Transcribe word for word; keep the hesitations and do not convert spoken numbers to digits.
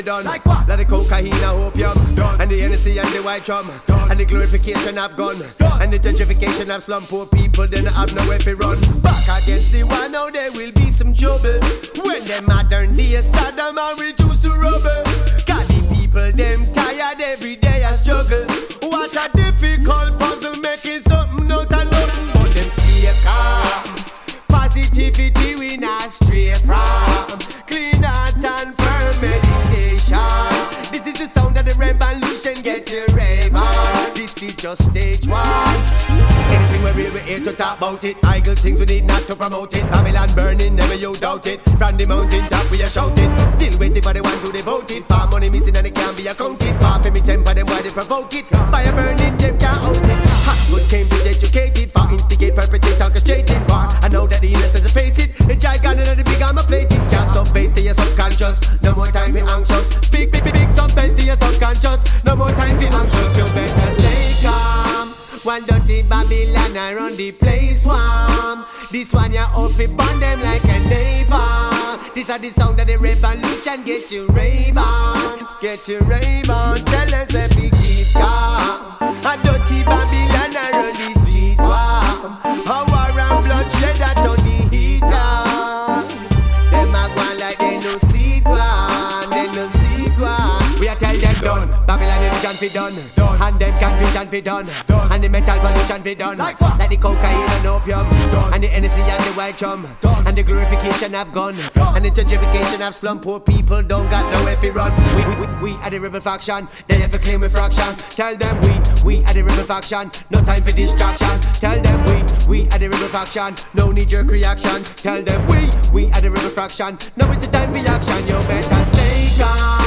done. Like what? Like the cocaine and opium done. And the Hennessy and the white rum done. And the glorification of gun done. And the gentrification of slum poor people, then have nowhere to run. Back against the one, now there will be some trouble. When the modern day Saddam and reduce to rubble. Cause the people them tired every day I struggle. What a difficult puzzle making something out of nothing. But them stay calm. Positivity we not stray from. Clean heart and firm meditation. This is the sound of the revolution. Get your rave on. This is just stage one. Anything we real, we here to talk about it. Idle things we need not to promote it. Babylon burning, never you doubt it. From the mountain top we are shouting. Still waiting for the one to devote it. Far money missing and it can't be accounted. Far for me temper them why they provoke it. Fire burning, them can't out it. Hotwood came to educate it. For instigate, perpetrate, orchestrated war. I know that the innocent face it. The giant and the big armor plated. Can't sub base to your subconscious. No more time for anxious. Big, big, big, big sub base to your subconscious. No more time for anxious. You better stay calm. One dirty Babylon around the place warm. This one you up it burn them like a neighbor. This are the sound of the revolution. Get you rave on. Get you rave on. Tell us if we keep calm. A dirty Babylon around the streets warm. A war and bloodshed that on the heater. Them a go like they no see one. They no see one. We a tell them done. Babylon illusion fi done. done. And them confusion fi done. done. And the mental pollution fi done. Like, like the cocaine and opium. Done. And the Hennessy and the white rum. Done. And the glorification of gun. Done. And the gentrification of slum poor people don't got nowhere fi run. We, we, we, we are the rebel faction. They have to claim a fraction. Tell them we, we are the rebel faction. No time for distraction. Tell them we, we are the rebel faction. No knee jerk reaction. Tell them we, we are the rebel faction. Now it's the time for action. You better stay calm.